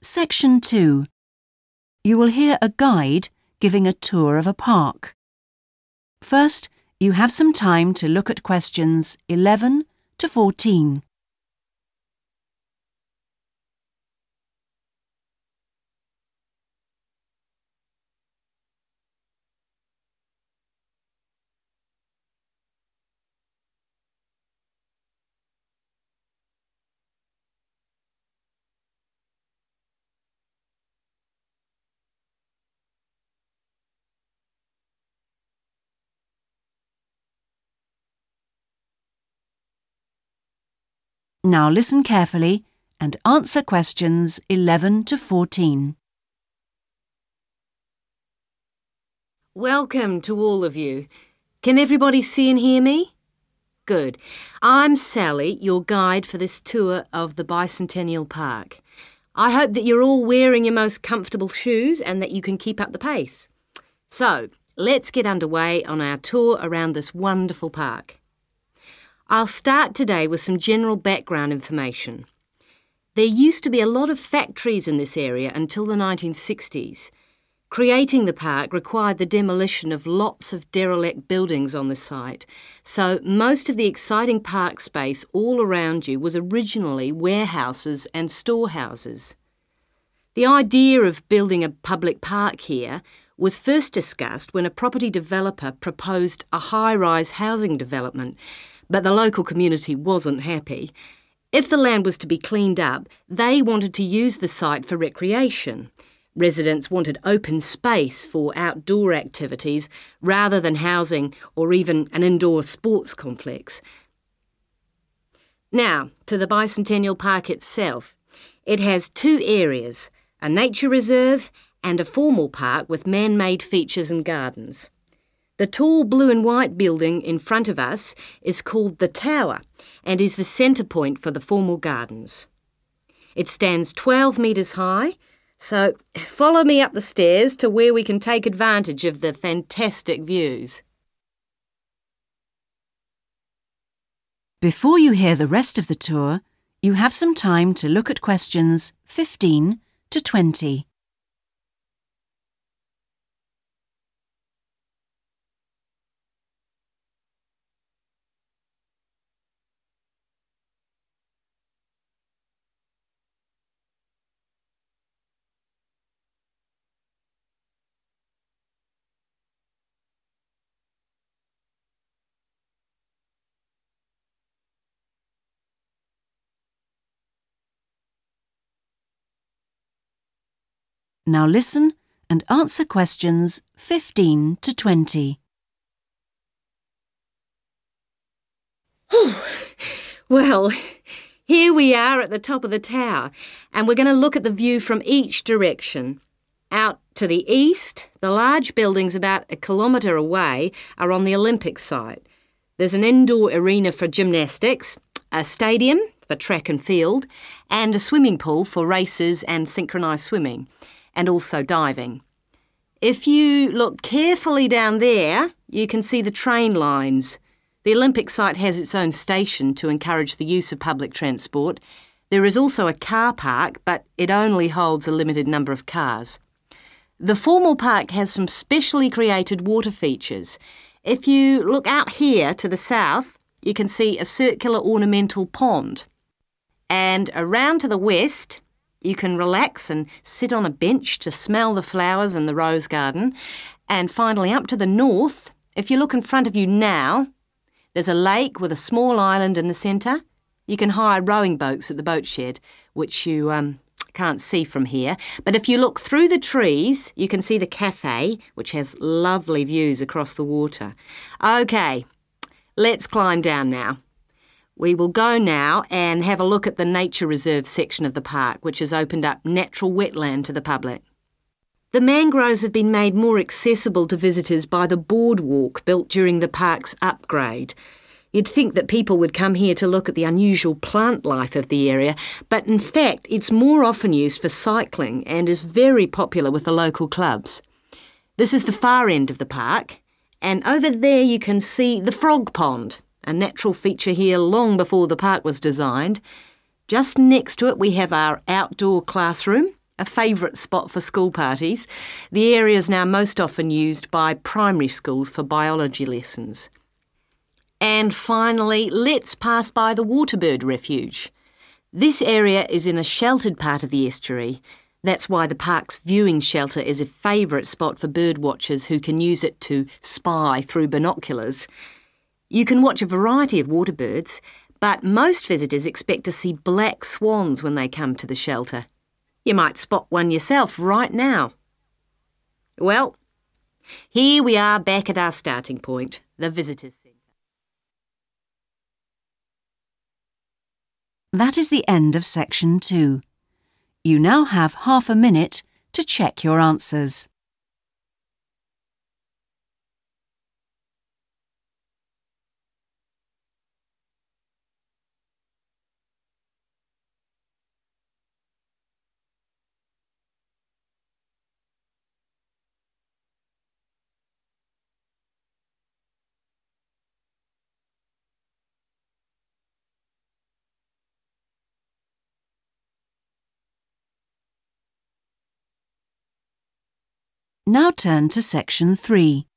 Section 2. You will hear a guide giving a tour of a park. First, you have some time to look at questions 11 to 14. Now listen carefully and answer questions 11 to 14. Welcome to all of you. Can everybody see and hear me? Good. I'm Sally, your guide for this tour of the Bicentennial Park. I hope that you're all wearing your most comfortable shoes and that you can keep up the pace. So, let's get underway on our tour around this wonderful park. I'll start today with some general background information. There used to be a lot of factories in this area until the 1960s. Creating the park required the demolition of lots of derelict buildings on the site, so most of the exciting park space all around you was originally warehouses and storehouses. The idea of building a public park here was first discussed when a property developer proposed a high-rise housing development, but the local community wasn't happy. If the land was to be cleaned up, they wanted to use the site for recreation. Residents wanted open space for outdoor activities rather than housing or even an indoor sports complex. Now, to the Bicentennial Park itself. It has two areas, a nature reserve and a formal park with man-made features and gardens. The tall blue and white building in front of us is called the Tower and is the centre point for the formal gardens. It stands 12 metres high, so follow me up the stairs to where we can take advantage of the fantastic views. Before you hear the rest of the tour, you have some time to look at questions 15 to 20. Now listen and answer questions 15 to 20. Well, here we are at the top of the tower, and we're going to look at the view from each direction. Out to the east, the large buildings about 1 kilometre away are on the Olympic site. There's an indoor arena for gymnastics, a stadium for track and field, and a swimming pool for races and synchronised swimming, and also diving. If you look carefully down there, you can see the train lines. The Olympic site has its own station to encourage the use of public transport. There is also a car park, but it only holds a limited number of cars. The formal park has some specially created water features. If you look out here to the south, you can see a circular ornamental pond. And around to the west, you can relax and sit on a bench to smell the flowers in the rose garden. And finally, up to the north, if you look in front of you now, there's a lake with a small island in the centre. You can hire rowing boats at the boat shed, which you can't see from here. But if you look through the trees, you can see the cafe, which has lovely views across the water. OK, let's climb down now. We will go now and have a look at the nature reserve section of the park, which has opened up natural wetland to the public. The mangroves have been made more accessible to visitors by the boardwalk built during the park's upgrade. You'd think that people would come here to look at the unusual plant life of the area, but in fact it's more often used for cycling and is very popular with the local clubs. This is the far end of the park, and over there you can see the frog pond, a natural feature here long before the park was designed. Just next to it we have our outdoor classroom, a favourite spot for school parties. The area is now most often used by primary schools for biology lessons. And finally, let's pass by the Waterbird Refuge. This area is in a sheltered part of the estuary. That's why the park's viewing shelter is a favourite spot for bird watchers who can use it to spy through binoculars. You can watch a variety of waterbirds, but most visitors expect to see black swans when they come to the shelter. You might spot one yourself right now. Well, here we are back at our starting point, the Visitors Centre. That is the end of section 2. You now have half a minute to check your answers. Now turn to section 3.